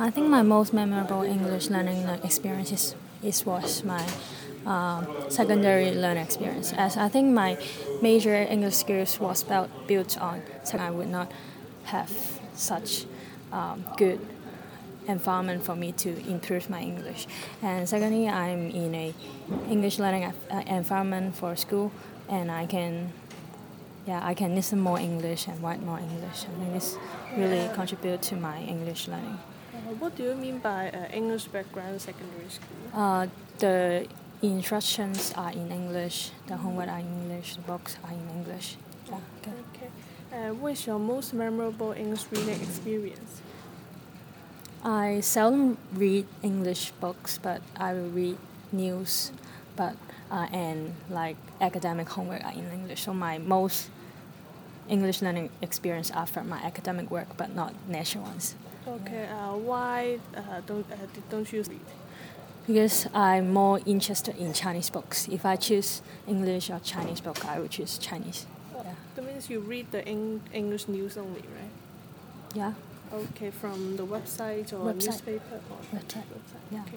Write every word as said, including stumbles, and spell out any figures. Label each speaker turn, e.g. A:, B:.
A: I think my most memorable English learning experience is, is was my um, secondary learning experience. As I think my major English skills was built, built on, so I would not have such um, good environment for me to improve my English. And secondly, I'm in a English learning uh, environment for school, and I can, yeah, I can listen more English and write more English. I think this really contribute to my English learning.
B: Uh, what do you mean by uh, English background secondary school?
A: Uh, the instructions are in English, the homework are in English, the books are in English. Yeah, okay.
B: Okay. Uh, what's your most memorable English reading experience?
A: I seldom read English books, but I will read news, but uh, and like academic homework are in English. So my most English learning experience are from my academic work, but not national ones.
B: Okay. Uh, why uh, don't uh, don't you read?
A: Because I'm more interested in Chinese books. If I choose English or Chinese book, I would choose Chinese. Yeah.
B: That means you read the Eng- English news only, right?
A: Yeah.
B: Okay, from the website or
A: Website.
B: newspaper or
A: Website.
B: website.
A: Yeah.
B: Okay.